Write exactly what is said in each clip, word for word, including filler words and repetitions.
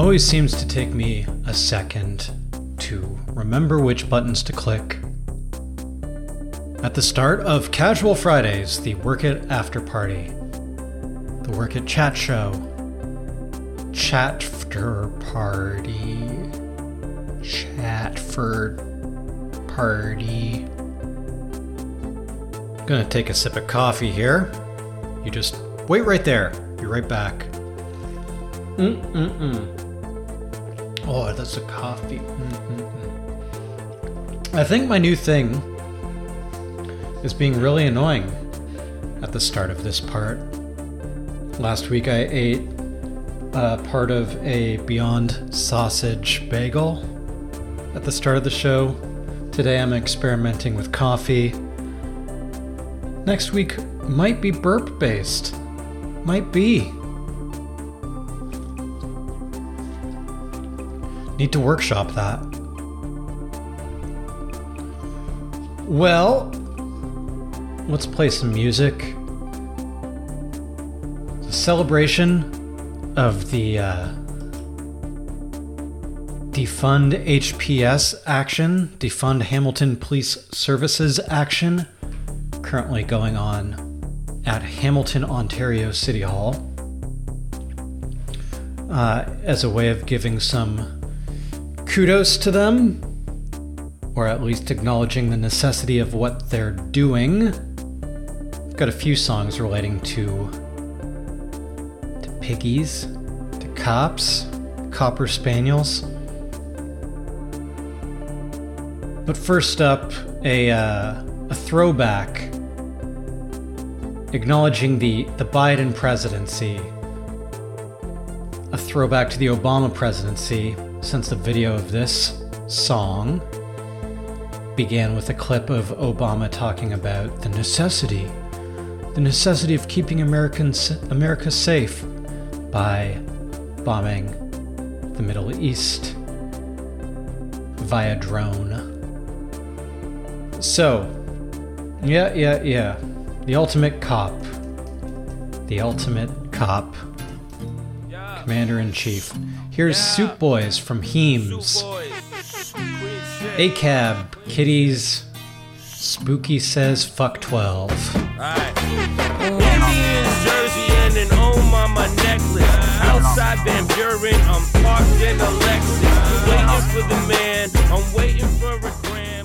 always seems to take me a second to remember which buttons to click. At the start of Casual Fridays, the Work It After Party, the Work It Chat Show, Chatfter Party, Chatford Party. Gonna take a sip of coffee here. You just wait right there. Be right back. Mm-mm-mm. Oh, that's a coffee. Mm-mm-mm. I think my new thing is being really annoying at the start of this part. Last week I ate uh, part of a Beyond Sausage bagel at the start of the show. Today I'm experimenting with coffee. Next week might be burp based. Might be. Need to workshop that. Well, let's play some music. It's a celebration of the uh, Defund H P S action, Defund Hamilton Police Services action, currently going on at Hamilton, Ontario City Hall, uh, as a way of giving some kudos to them, or at least acknowledging the necessity of what they're doing. I've got a few songs relating to to piggies, to cops, copper spaniels. But first up, a uh, a throwback acknowledging the, the Biden presidency. A throwback to the Obama presidency, since the video of this song began with a clip of Obama talking about the necessity, the necessity of keeping Americans, America safe by bombing the Middle East via drone. So, yeah, yeah, yeah. The ultimate cop. The ultimate cop. Commander-in-Chief. Here's yeah. Soup Boys from Heems. A C A B, Kitties, Spooky Says Fuck twelve. Right. Indians, Jersey, and an oh mama necklace. Outside Van Buren, I'm parked in a Lexus. Waiting for the man, I'm waiting for a gram.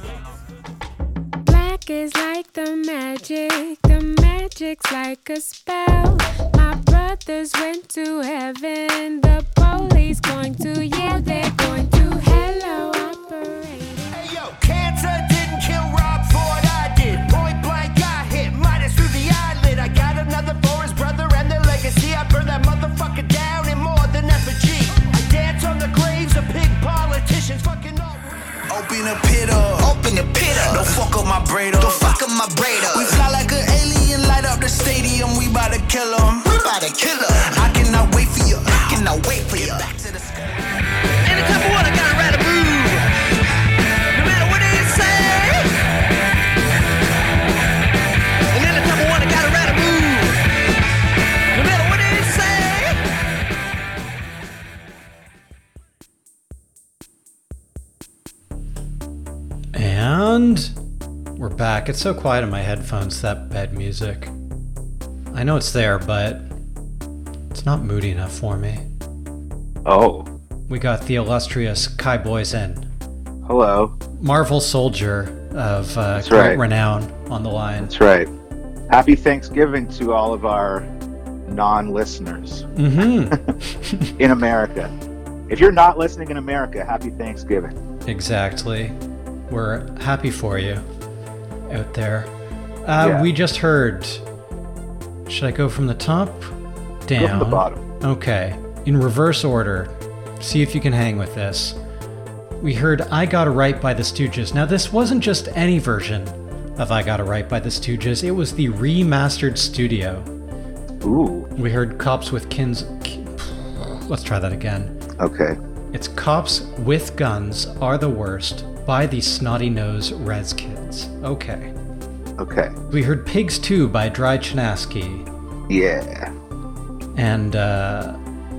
Black is like the magic, the magic's like a spell. My brothers went to heaven, the police going to, yeah, they're going to hello operator. Hey yo, cancer didn't kill Rob Ford, I did. Point blank, I hit Midas through the eyelid. I got another for his brother and their legacy. I burned that motherfucker down in more than effigy. I dance on the graves of pig politicians, fucking up. Open a pit up, open a pit up. Don't fuck up my braid up, don't fuck up my braid up. We fly like an alien, light up the stadium. We bout to kill 'em, we bout to kill 'em. I cannot wait for you, I cannot wait for you. Back to the sky. Anytime I want, I gotta ride a move. No matter what they say. And anytime I want, I gotta ride a move. No matter what they say. And we're back. It's so quiet in my headphones, that bed music. I know it's there, but it's not moody enough for me. Oh. We got the illustrious Kai Boysen. Hello. Marvel soldier of uh, That's great right. renown on the line. That's right. Happy Thanksgiving to all of our non-listeners Mm-hmm. in America. If you're not listening in America, happy Thanksgiving. Exactly. We're happy for you out there. Uh, Yeah. We just heard... Should I go from the top? Down. Go from the bottom. Okay. In reverse order. See if you can hang with this. We heard I Got It Right by the Stooges. Now, this wasn't just any version of I Got It Right by the Stooges. It was the remastered studio. Ooh. We heard Cops with Kins... Let's try that again. Okay. It's Cops with Guns Are the Worst by the Snotty Nose Rez Kids. Okay. Okay. We heard Pigs two by Dry Chinaski. Yeah. And uh,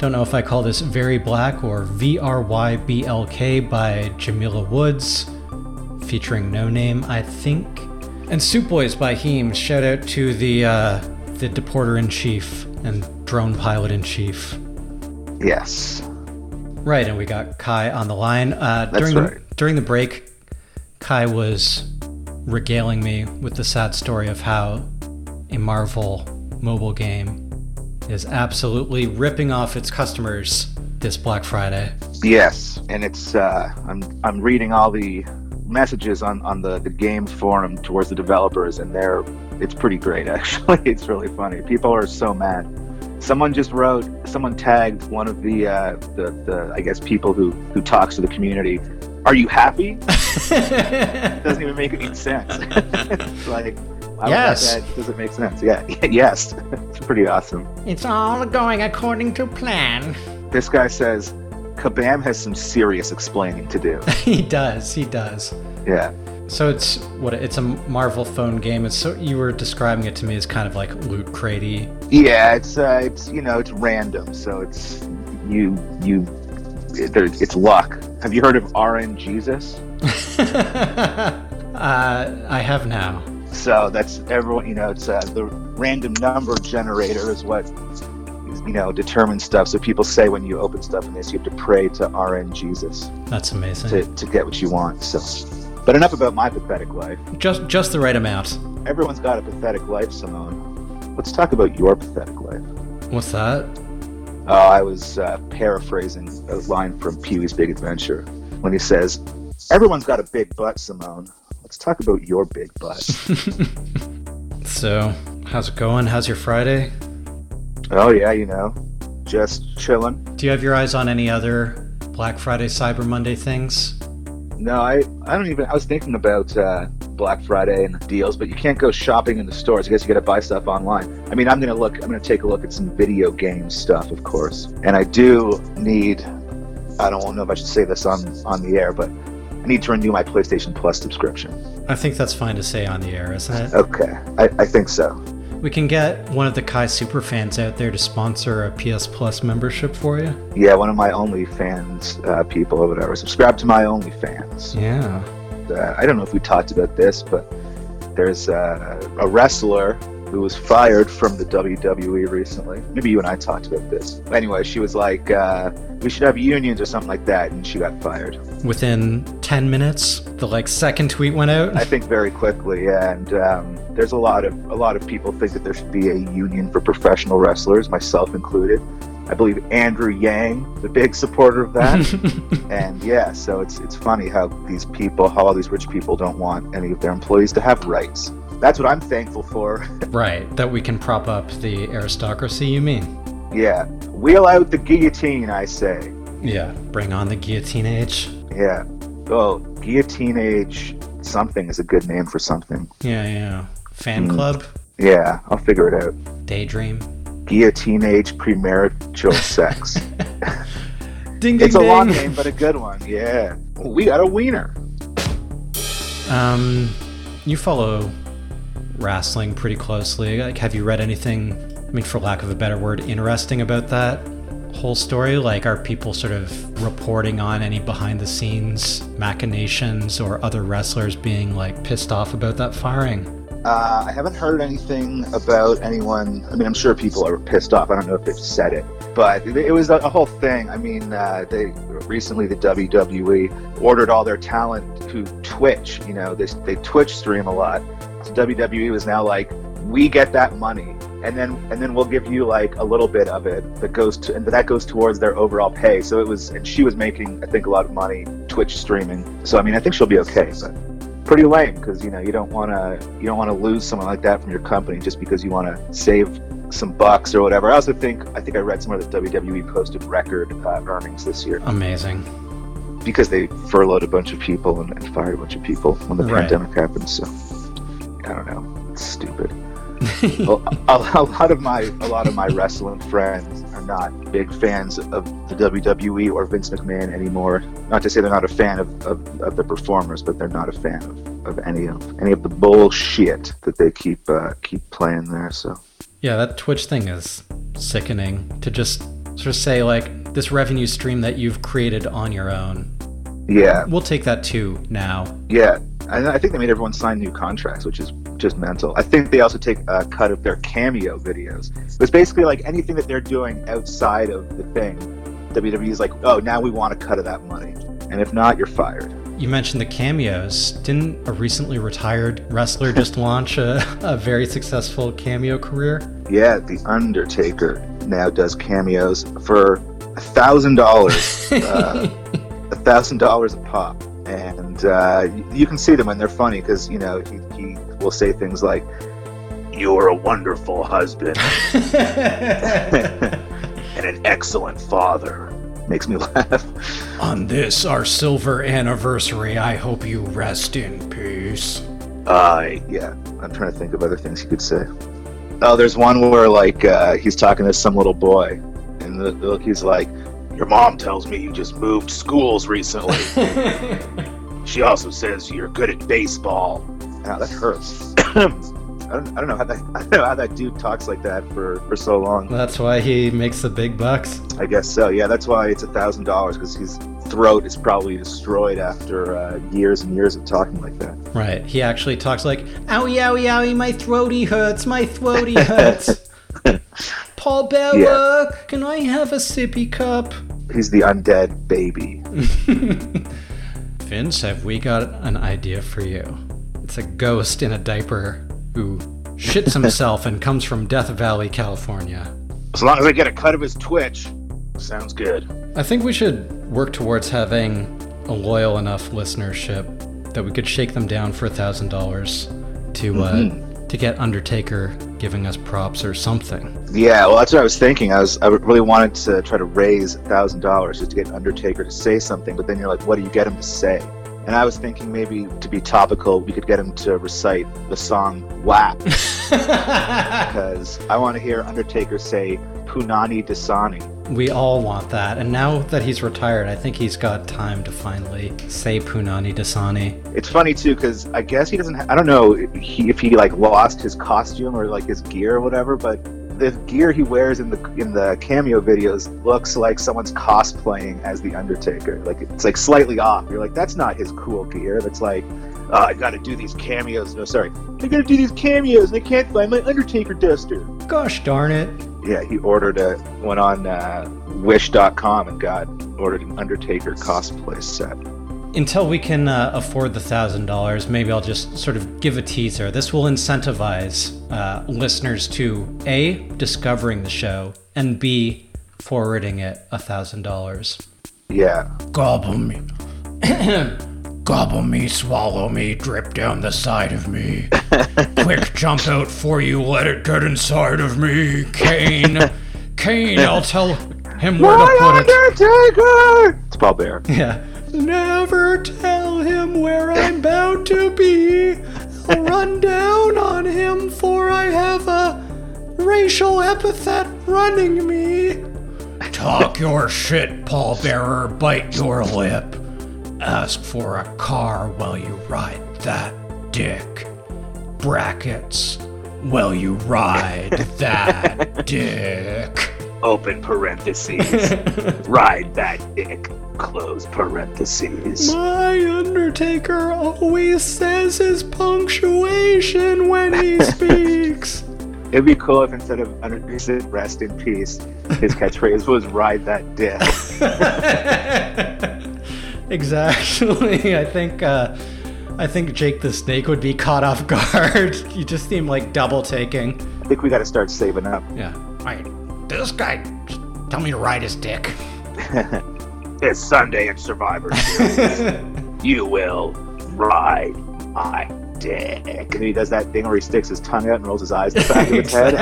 Don't know if I call this Very Black or V R Y B L K by Jamila Woods, featuring No Name, I think. And Soup Boys by Heems. Shout out to the uh, the Deporter-in-Chief and Drone Pilot-in-Chief. Yes. Right, and we got Kai on the line. Uh, That's during right. The, during the break, Kai was regaling me with the sad story of how a Marvel mobile game is absolutely ripping off its customers this Black Friday. Yes, and it's uh, I'm I'm reading all the messages on, on the, the game forum towards the developers, and they're it's pretty great actually. It's really funny. People are so mad. Someone just wrote, someone tagged one of the uh, the, the I guess people who, who talks to the community. Are you happy? Doesn't even make any sense. It's like, why yes. That doesn't make sense. Yeah, yes, it's pretty awesome. It's all going according to plan. This guy says, Kabam has some serious explaining to do. He does. He does. Yeah. So it's what it's a Marvel phone game. It's so you were describing it to me as kind of like Loot Crate-y. Yeah, it's uh, it's you know it's random, so it's you you it, there, it's luck. Have you heard of R N Jesus? uh, I have now. So that's everyone. You know, it's uh, the random number generator is what you know determines stuff. So people say when you open stuff in this, you have to pray to R N Jesus. That's amazing. To to get what you want. So. But enough about my pathetic life. Just just the right amount. Everyone's got a pathetic life, Simone. Let's talk about your pathetic life. What's that? Oh, I was uh, paraphrasing a line from Pee-wee's Big Adventure when he says, everyone's got a big butt, Simone. Let's talk about your big butt. So, how's it going? How's your Friday? Oh, yeah, you know, just chilling. Do you have your eyes on any other Black Friday, Cyber Monday things? No, I, I don't even, I was thinking about uh, Black Friday and deals, but you can't go shopping in the stores. I guess you got to buy stuff online. I mean, I'm going to look, I'm going to take a look at some video game stuff, of course. And I do need, I don't know if I should say this on, on the air, but I need to renew my PlayStation Plus subscription. I think that's fine to say on the air, isn't it? Okay, I, I think so. We can get one of the Kai superfans out there to sponsor a P S Plus membership for you. Yeah, one of my OnlyFans uh, people or whatever. Subscribe to my OnlyFans. Yeah. Uh, I don't know if we talked about this, but there's uh, a wrestler who was fired from the W W E recently. Maybe you and I talked about this. Anyway, she was like, uh, we should have unions or something like that, and she got fired. Within ten minutes, the like second tweet went out? I think very quickly, yeah. And um, there's a lot of a lot of people think that there should be a union for professional wrestlers, myself included. I believe Andrew Yang, the big supporter of that. And yeah, so it's it's funny how these people, how all these rich people don't want any of their employees to have rights. That's what I'm thankful for. Right, that we can prop up the aristocracy, you mean? Yeah. Wheel out the guillotine, I say. Yeah, bring on the guillotine age. Yeah. Oh, guillotine age something is a good name for something. Yeah, yeah. Fan mm. club? Yeah, I'll figure it out. Daydream? Guillotine age premarital sex. Ding, ding, it's a ding. long name, but a good one. Yeah. We got a wiener. Um, you follow wrestling pretty closely. Like, have you read anything, I mean, for lack of a better word, interesting about that whole story? Like, are people sort of reporting on any behind-the-scenes machinations or other wrestlers being, like, pissed off about that firing? Uh, I haven't heard anything about anyone. I mean, I'm sure people are pissed off. I don't know if they've said it, but it was a, a whole thing. I mean, uh, they recently the W W E ordered all their talent to Twitch. You know, they they Twitch stream a lot. So W W E was now like, we get that money, and then and then we'll give you like a little bit of it that goes to, and that goes towards their overall pay. So it was, and she was making, I think, a lot of money Twitch streaming. So I mean, I think she'll be okay, but. Pretty lame, because you know you don't want to you don't want to lose someone like that from your company just because you want to save some bucks or whatever. I also think I think I read somewhere that W W E posted record uh, earnings this year. Amazing. Because they furloughed a bunch of people and, and fired a bunch of people when the right. pandemic happened. So I don't know. It's stupid. Well, a, a lot of my a lot of my wrestling friends are not big fans of the W W E or Vince McMahon anymore. Not to say they're not a fan of, of, of the performers, but they're not a fan of, of any of any of the bullshit that they keep uh, keep playing there. So yeah, that Twitch thing is sickening. To just sort of say, like, this revenue stream that you've created on your own, Yeah, we'll take that too now. yeah. And I think they made everyone sign new contracts, which is just mental. I think they also take a cut of their cameo videos. It's basically like anything that they're doing outside of the thing. W W E is like, oh, now we want a cut of that money. And if not, you're fired. You mentioned the cameos. Didn't a recently retired wrestler just launch a, a very successful cameo career? Yeah, The Undertaker now does cameos for a thousand dollars. A thousand dollars a pop. And uh, you can see them and they're funny because, you know, he, he will say things like, "You're a wonderful husband and an excellent father." Makes me laugh. On this, our silver anniversary, I hope you rest in peace. Uh, yeah, I'm trying to think of other things he could say. Oh, there's one where, like, uh, he's talking to some little boy, and the, the, he's like, "Your mom tells me you just moved schools recently. She also says you're good at baseball." Wow, that hurts. I don't, I don't know how that I don't know how that dude talks like that for, for so long. That's why he makes the big bucks. I guess so. Yeah, that's why it's a thousand dollars because his throat is probably destroyed after uh, years and years of talking like that. Right. He actually talks like, "Owie, owie, owie, my throaty hurts, my throaty hurts." Paul Bearer, Yeah. can I have a sippy cup? He's the undead baby. Vince, have we got an idea for you? It's a ghost in a diaper who shits himself and comes from Death Valley, California. As long as I get a cut of his Twitch, sounds good. I think we should work towards having a loyal enough listenership that we could shake them down for a thousand dollars to uh, Mm-hmm. to get Undertaker giving us props or something. Yeah, well, that's what I was thinking. I was I really wanted to try to raise a thousand dollars just to get Undertaker to say something, but then you're like, what do you get him to say? And I was thinking maybe to be topical, we could get him to recite the song W A P because I want to hear Undertaker say Punani Dasani. We all want that, and now that he's retired, I think he's got time to finally say Punani Dasani. It's funny too because I guess he doesn't. Ha- I don't know if he, if he like lost his costume or like his gear or whatever, but the gear he wears in the in the cameo videos looks like someone's cosplaying as the Undertaker. Like it's like slightly off. You're like, that's not his cool gear. That's like, uh, I got to do these cameos. No, sorry, I got to do these cameos, and I can't find my Undertaker duster. Gosh darn it. Yeah, he ordered a went on uh, Wish dot com and got ordered an Undertaker cosplay set. Until we can uh, afford the one thousand dollars, maybe I'll just sort of give a teaser. This will incentivize uh, listeners to A, discovering the show, and B, forwarding it one thousand dollars. Yeah. Gobble me. Gobble me, swallow me, drip down the side of me. Quick jump out for you, let it get inside of me. Kane. Kane, I'll tell him where to put it. Undertaker! It's Paul Bear. Yeah. Never tell him where I'm bound to be. I'll run down on him, for I have a racial epithet running me. Talk your shit, pallbearer, bite your lip. Ask for a car while you ride that dick. Brackets, while you ride that dick. Open parentheses. Ride that dick. Close parentheses. My Undertaker always says his punctuation when he speaks. It'd be cool if instead of Undertaker rest in peace, his catchphrase was ride that dick. Exactly. I think uh, I think Jake the Snake would be caught off guard. You just seem like double taking. I think we gotta start saving up. Yeah. Right. This guy just tell me to ride his dick. It's Sunday at Survivor Series. You will ride my dick. And he does that thing where he sticks his tongue out and rolls his eyes in the back of his head.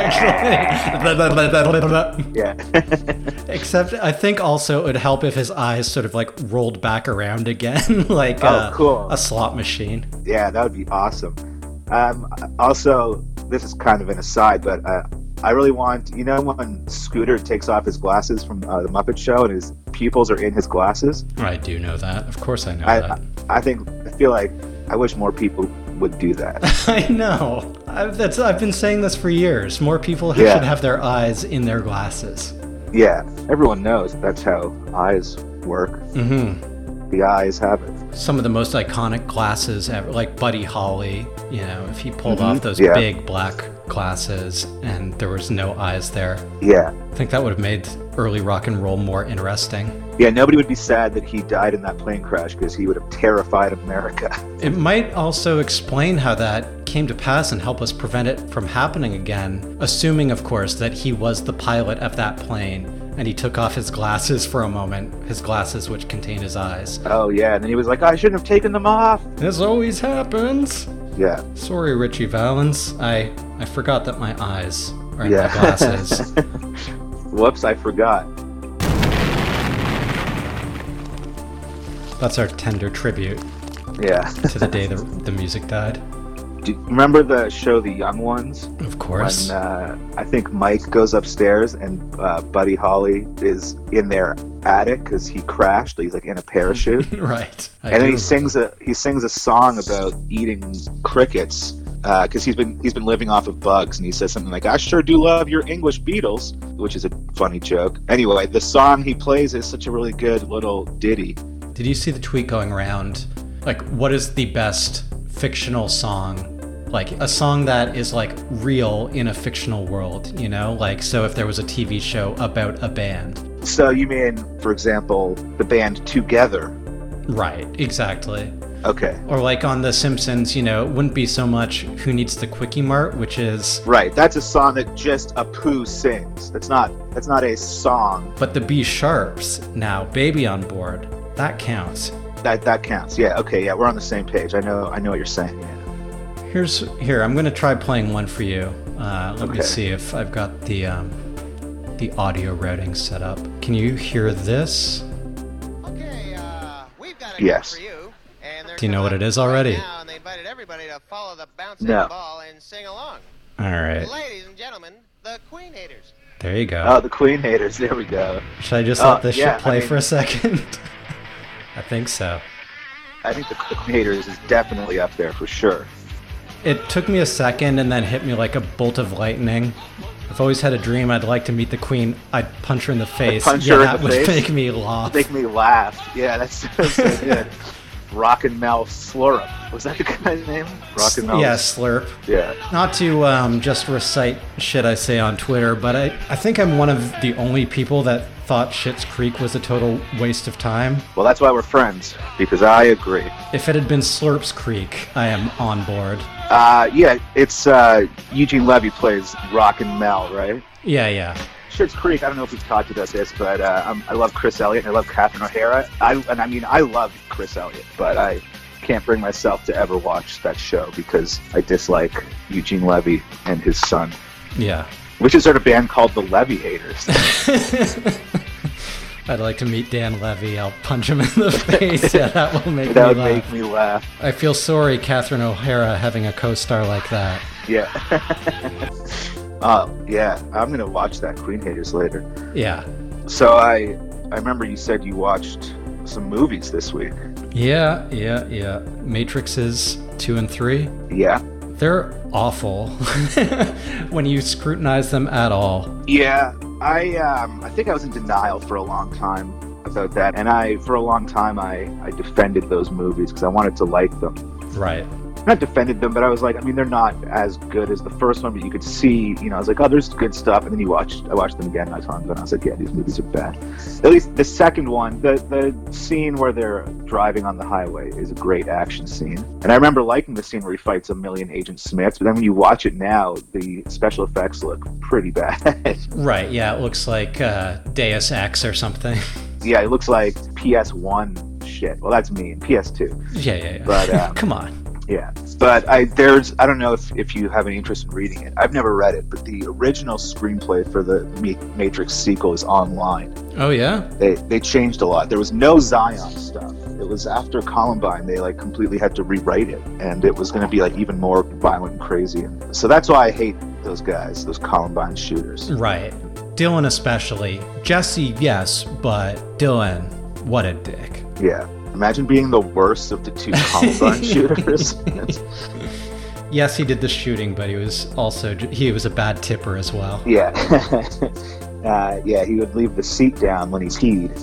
Yeah. Except I think also it would help if his eyes sort of like rolled back around again, like Oh, uh, cool. a slot machine. Yeah, that would be awesome. Um, also, this is kind of an aside, but uh, I really want, you know, when Scooter takes off his glasses from uh, the Muppet Show and his pupils are in his glasses? I do know that. Of course I know I, that. I, I think, I feel like, I wish more people would do that. I know. I've, that's, I've been saying this for years. More people Yeah. should have their eyes in their glasses. Yeah, everyone knows that's how eyes work. Mm-hmm. The eyes have it. Some of the most iconic glasses ever, like Buddy Holly, you know, if he pulled Mhm, off those yeah. big black glasses and there was no eyes there, Yeah. I think that would have made early rock and roll more interesting. Yeah, nobody would be sad that he died in that plane crash because he would have terrified America. It might also explain how that came to pass and help us prevent it from happening again, assuming, of course, that he was the pilot of that plane and he took off his glasses for a moment, his glasses which contain his eyes. Oh, yeah, and then he was like, I shouldn't have taken them off. This always happens. Yeah. Sorry, Richie Valens. I, I forgot that my eyes are in Yeah. my glasses. Whoops, I forgot. That's our tender tribute Yeah. to the day the, the music died. Do you remember the show The Young Ones? Of course. When uh, I think Mike goes upstairs and uh, Buddy Holly is in their attic because he crashed. He's like in a parachute, Right. I and then do he remember. sings a he sings a song about eating crickets because he's been he's been living off of bugs, and he says something like, "I sure do love your English Beatles," which is a funny joke. Anyway, the song he plays is such a really good little ditty. Did you see the tweet going around? Like, what is the best fictional song? Like, a song that is, like, real in a fictional world, you know? Like, so if there was a T V show about a band. So you mean, for example, the band Together? Right, exactly. Okay. Or like on The Simpsons, you know, it wouldn't be so much Who Needs the Quickie Mart, which is... Right, that's a song that just Apu sings. That's not that's not a song. But the B Sharps, now, Baby on Board, that counts. That that counts. Yeah, okay, yeah, we're on the same page. I know I know what you're saying. Yeah. Here's here. I'm gonna try playing one for you. Uh, let me Okay. see if I've got the um, the audio routing set up. Can you hear this? Okay, uh, we've got a Yes. for you. And they're Do you know what it coming is up right already? now, and they invited everybody to follow the bouncing No. ball and sing along. All right, Ladies and gentlemen, the Queen Haters. there you go. Oh, the Queen Haters. There we go. Should I just oh, let this yeah, shit play I mean- for a second? I think so. I think the Queen Haters is definitely up there for sure. It took me a second and then hit me like a bolt of lightning. I've always had a dream I'd like to meet the Queen. I'd punch her in the face. punch yeah, her in that the would face? make me laugh. Make me laugh. Yeah, that's, that's so good. Rockin' Mel Slurp. Was that the guy's name? Rockin' Mel. Yeah, slurp. Yeah. Not to um, just recite shit I say on Twitter, but I, I think I'm one of the only people that thought Schitt's Creek was a total waste of time. Well, that's why we're friends, because I agree. If it had been Slurp's Creek, I am on board. Uh, yeah, it's uh, Eugene Levy plays Rockin' Mel, right? Yeah, yeah. Schitt's Creek, I don't know if we've talked about this, but uh, um, I love Chris Elliott and I love Catherine O'Hara. I, and I mean, I love Chris Elliott, but I can't bring myself to ever watch that show because I dislike Eugene Levy and his son. Yeah. Which is sort of a band called the Levy Haters. I'd like to meet Dan Levy. I'll punch him in the face. Yeah, that will make that me would laugh. make me laugh. I feel sorry, Catherine O'Hara, having a co-star like that. Yeah. Oh, yeah. I'm going to watch that Queen Haters later. Yeah. So I I remember you said you watched some movies this week. Yeah, yeah, yeah. Matrixes two and three. Yeah. They're awful when you scrutinize them at all. Yeah. I um I think I was in denial for a long time about that, and I for a long time I I defended those movies because I wanted to like them. Right. Not defended them, but I was like, I mean, they're not as good as the first one, but you could see, you know, I was like, oh, there's good stuff, and then you watched, I watched them again not long ago, and I was like, yeah, these movies are bad. At least the second one, the the scene where they're driving on the highway is a great action scene, and I remember liking the scene where he fights a million Agent Smiths, but then when you watch it now, the special effects look pretty bad. Right, yeah, it looks like uh, Deus Ex or something. Yeah, it looks like P S one shit. Well, that's mean. P S two. Yeah, yeah, yeah. But, um, come on. Yeah, but I there's I don't know if, if you have any interest in reading it. I've never read it, but the original screenplay for the Ma- Matrix sequel is online. Oh, yeah? They they changed a lot. There was no Zion stuff. It was after Columbine. They like completely had to rewrite it, and it was going to be like even more violent and crazy. And so that's why I hate those guys, those Columbine shooters. Right. Dylan especially. Jesse, yes, but Dylan, what a dick. Yeah. Imagine being the worst of the two Columbine shooters. Yes, he did the shooting, but he was also he was a bad tipper as well. Yeah. Uh, yeah, he would leave the seat down when he peed.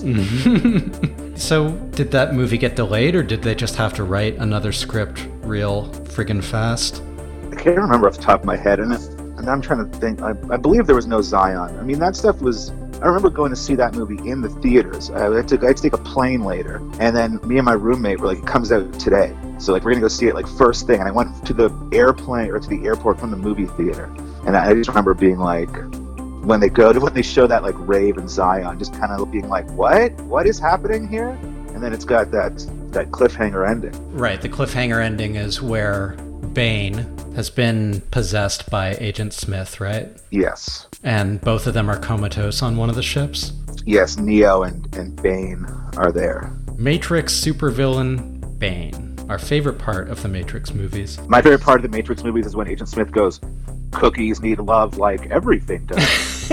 So, did that movie get delayed, or did they just have to write another script real friggin' fast? I can't remember off the top of my head, and, and I'm trying to think. I, I believe there was no Zion. I mean, that stuff was. I remember going to see that movie in the theaters. I had, to, I had to take a plane later, and then me and my roommate were like, "It comes out today, so like we're gonna go see it like first thing." And I went to the airplane or to the airport from the movie theater, and I just remember being like, when they go to when they show that like rave and Zion, just kind of being like, "What? What is happening here?" And then it's got that that cliffhanger ending. Right, the cliffhanger ending is where Bane has been possessed by Agent Smith, right? Yes. And both of them are comatose on one of the ships. Yes, Neo and, and Bane are there. Matrix supervillain Bane. Our favorite part of the Matrix movies. My favorite part of the Matrix movies is when Agent Smith goes, "Cookies need love like everything does."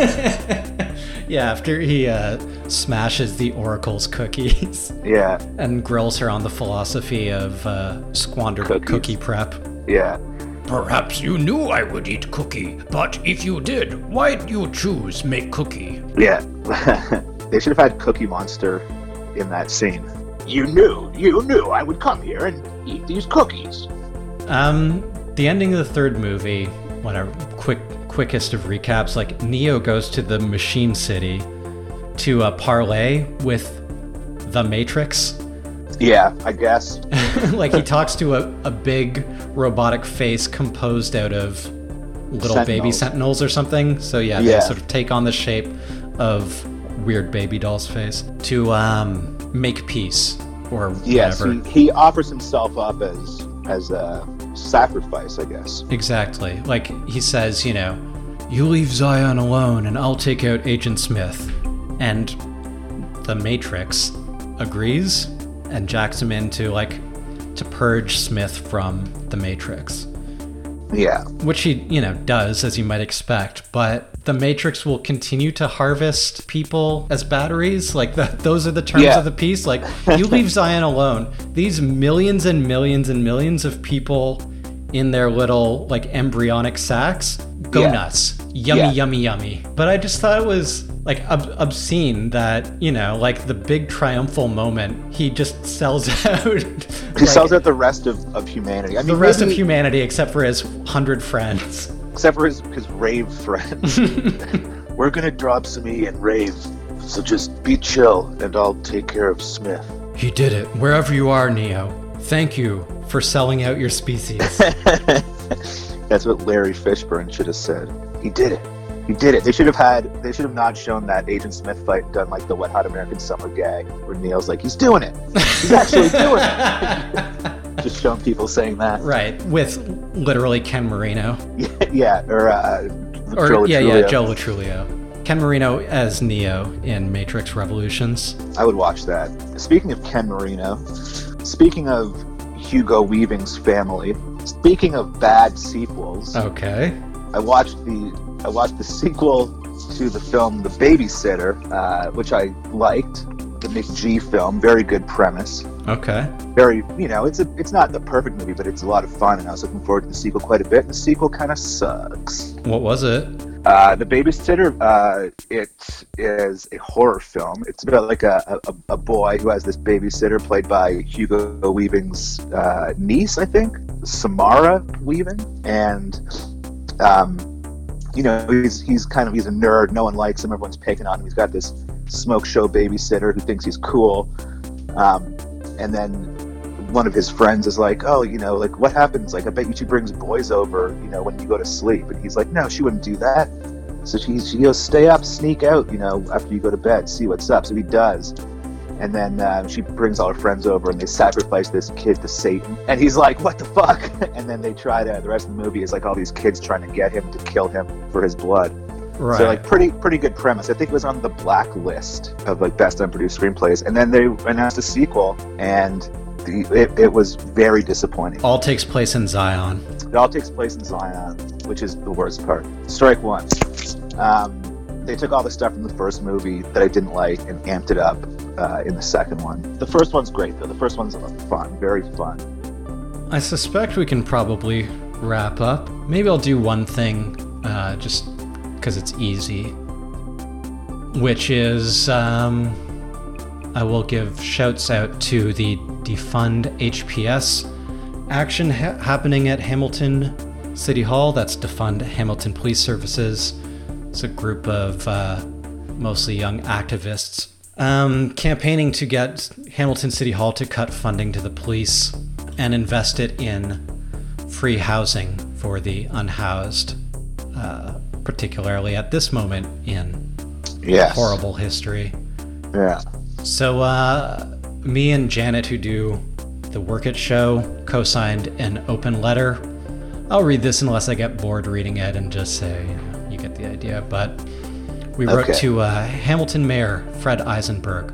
Yeah, after he uh, smashes the Oracle's cookies. Yeah. And grills her on the philosophy of uh, squandered Cookies. cookie prep. Yeah. Perhaps you knew I would eat cookie, but if you did, why'd you choose make cookie? Yeah. They should have had Cookie Monster in that scene. You knew, you knew I would come here and eat these cookies. Um, the ending of the third movie, whatever, quick, quickest of recaps, like Neo goes to the Machine City to uh, parlay with the Matrix. Yeah, I guess. Like he talks to a, a big robotic face composed out of little baby Sentinels. sentinels or something. So yeah, Yeah. they sort of take on the shape of weird baby doll's face to um, make peace or Yes, whatever. he, he offers himself up as as a sacrifice, I guess. Exactly. Like he says, you know, you leave Zion alone and I'll take out Agent Smith. And the Matrix agrees and jacks him into like to purge Smith from the Matrix. Yeah. Which he, you know, does, as you might expect, but the Matrix will continue to harvest people as batteries. Like, the, those are the terms Yeah. of the piece. Like, you leave Zion alone. These millions and millions and millions of people in their little, like, embryonic sacs go Yeah. nuts. Yummy, Yeah. yummy, yummy. But I just thought it was, like, ob- obscene that, you know, like, the big triumphal moment, he just sells out. He sells out the rest of, of humanity. I mean, the rest of maybe- humanity except for his hundred friends. except for his, his rave friends. We're gonna drop some E and rave, so just be chill and I'll take care of Smith. He did it. Wherever you are, Neo. Thank you for selling out your species. That's what Larry Fishburne should have said. He did it. He did it. They should have had. They should have not shown that Agent Smith fight and done like the Wet Hot American Summer gag, where Neil's like, he's doing it. He's actually doing it. Just showing people saying that. Right, with literally Ken Marino. Yeah, yeah or uh, Or Joe yeah, Latrulio. yeah, Joe Latrulio. Ken Marino as Neo in Matrix Revolutions. I would watch that. Speaking of Ken Marino, speaking of Hugo Weaving's family, speaking of bad sequels, Okay. I watched the I watched the sequel to the film The Babysitter, uh, which I liked. The McG film, very good premise. Okay. Very, you know, it's a it's not the perfect movie, but it's a lot of fun, and I was looking forward to the sequel quite a bit. The sequel kind of sucks. What was it? Uh, the Babysitter, uh, it is a horror film. It's about like a, a, a boy who has this babysitter played by Hugo Weaving's uh, niece, I think, Samara Weaving, and um, you know, he's he's kind of he's a nerd. No one likes him. Everyone's picking on him. He's got this smoke show babysitter who thinks he's cool, um, and then one of his friends is like, oh, you know, like, what happens? Like, I bet you she brings boys over, you know, when you go to sleep. And he's like, no, she wouldn't do that. So she, she goes, stay up, sneak out, you know, after you go to bed, see what's up. So he does. And then uh, she brings all her friends over and they sacrifice this kid to Satan. And he's like, what the fuck? And then they try to, the rest of the movie is like all these kids trying to get him to kill him for his blood. Right. So like pretty pretty good premise. I think it was on the blacklist of like best unproduced screenplays. And then they announced a sequel, and the, it, it was very disappointing. All takes place in Zion. It all takes place in Zion, which is the worst part. Strike one. Um, they took all the stuff from the first movie that I didn't like and amped it up uh, in the second one. The first one's great though. The first one's fun, very fun. I suspect we can probably wrap up. Maybe I'll do one thing, uh, just because it's easy. which is, um, I will give shouts out to the Defund H P S action ha- happening at Hamilton City Hall. That's Defund Hamilton Police Services. It's a group of uh, mostly young activists um, campaigning to get Hamilton City Hall to cut funding to the police and invest it in free housing for the unhoused, uh, particularly at this moment in Yes. horrible history. Yeah. So uh, me and Janet, who do the Work It show, co-signed an open letter. I'll read this unless I get bored reading it and just say, you know, you get the idea. But we wrote Okay. to uh, Hamilton Mayor Fred Eisenberg.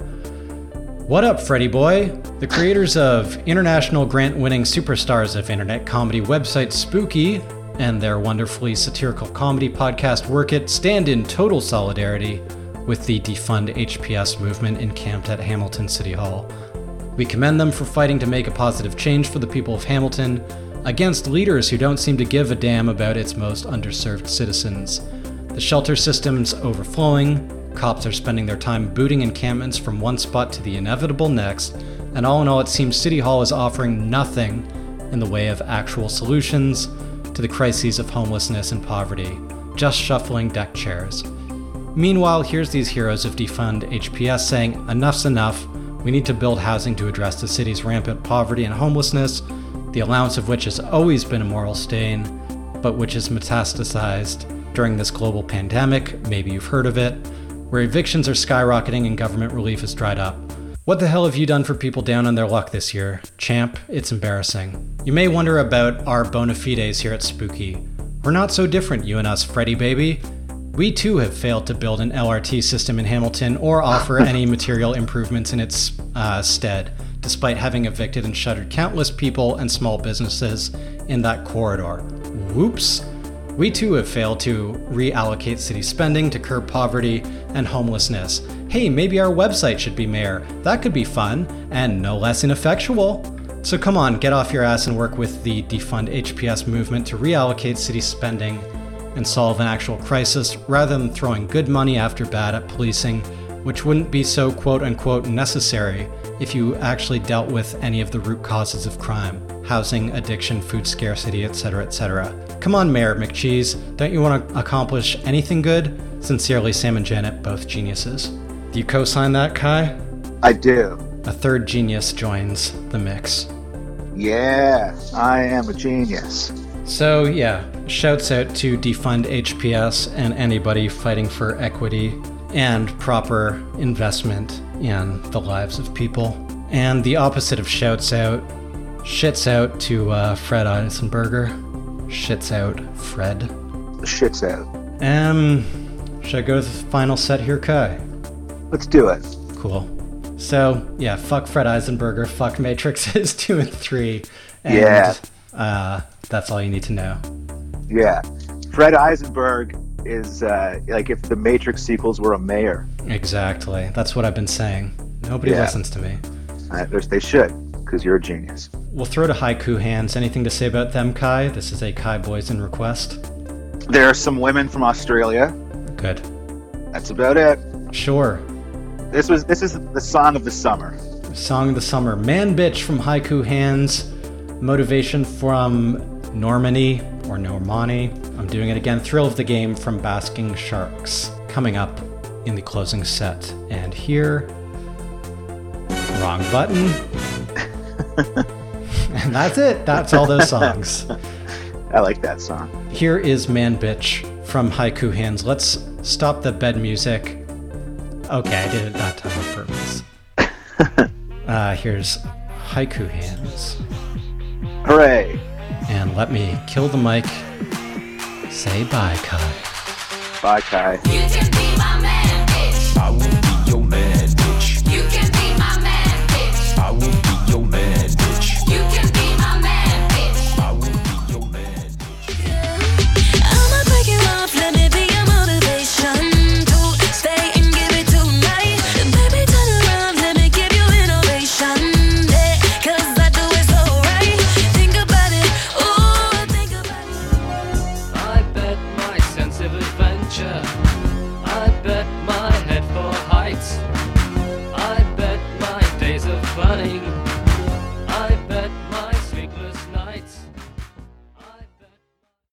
What up, Freddy boy? The creators of international grant-winning superstars of internet comedy website Spooky and their wonderfully satirical comedy podcast Work It stand in total solidarity with the Defund H P S movement encamped at Hamilton City Hall. We commend them for fighting to make a positive change for the people of Hamilton against leaders who don't seem to give a damn about its most underserved citizens. The shelter system's overflowing, cops are spending their time booting encampments from one spot to the inevitable next, and all in all it seems City Hall is offering nothing in the way of actual solutions to the crises of homelessness and poverty, just shuffling deck chairs. Meanwhile, here's these heroes of Defund H P S saying, enough's enough, we need to build housing to address the city's rampant poverty and homelessness, the allowance of which has always been a moral stain, but which is metastasized during this global pandemic, maybe you've heard of it, where evictions are skyrocketing and government relief has dried up. What the hell have you done for people down on their luck this year? Champ, it's embarrassing. You may wonder about our bona fides here at Spooky. We're not so different, you and us, Freddy baby. We too have failed to build an L R T system in Hamilton or offer any material improvements in its uh, stead, despite having evicted and shuttered countless people and small businesses in that corridor. Whoops. We too have failed to reallocate city spending to curb poverty and homelessness. Hey, maybe our website should be Mayor. That could be fun and no less ineffectual. So come on, get off your ass and work with the Defund H P S movement to reallocate city spending and solve an actual crisis rather than throwing good money after bad at policing, which wouldn't be so quote-unquote necessary if you actually dealt with any of the root causes of crime: housing, addiction, food scarcity, et cetera, et cetera. Come on, Mayor McCheese, don't you want to accomplish anything good? Sincerely, Sam and Janet, both geniuses. Do you co-sign that, Kai? I do. A third genius joins the mix. Yeah, I am a genius. So yeah, shouts out to Defund H P S and anybody fighting for equity and proper investment in the lives of people. And the opposite of shouts out, shits out to uh, Fred Eisenberger. Shits out, Fred. The shit's out. Um, should I go to the final set here, Kai? Let's do it. Cool. So, yeah, fuck Fred Eisenberger, fuck Matrixes two and three. And, Yeah. Uh, that's all you need to know. Yeah. Fred Eisenberg is uh, like if the Matrix sequels were a mayor. Exactly. That's what I've been saying. Nobody Yeah. listens to me. Uh, there's- they should, because you're a genius. We'll throw to Haiku Hands. Anything to say about them, Kai? This is a Kai Boysen request. There are some women from Australia. Good. That's about it. Sure. This was this is the song of the summer. Song of the Summer. Man Bitch from Haiku Hands. Motivation from Normani or Normani. I'm doing it again. Thrill of the Game from Basking Sharks. Coming up in the closing set. And here... Wrong button. And that's it. That's all those songs. I like that song. Here is Man Bitch from Haiku Hands. Let's stop the bed music. Okay, I did it that time on purpose. Uh, here's Haiku Hands. Hooray! And let me kill the mic. Say bye, Kai. Bye, Kai. You can be my man, bitch. I will be your man, bitch. You can be my man, bitch. I will be your man, bitch. You can be my man, bitch. I will be your man, bitch. I'ma break you off, let me be your motivation to stay and give it tonight. Baby, turn around, let me give you innovation. Yeah, 'cause I do it so right. Think about it, ooh, think about it. I bet my sense of adventure, I bet my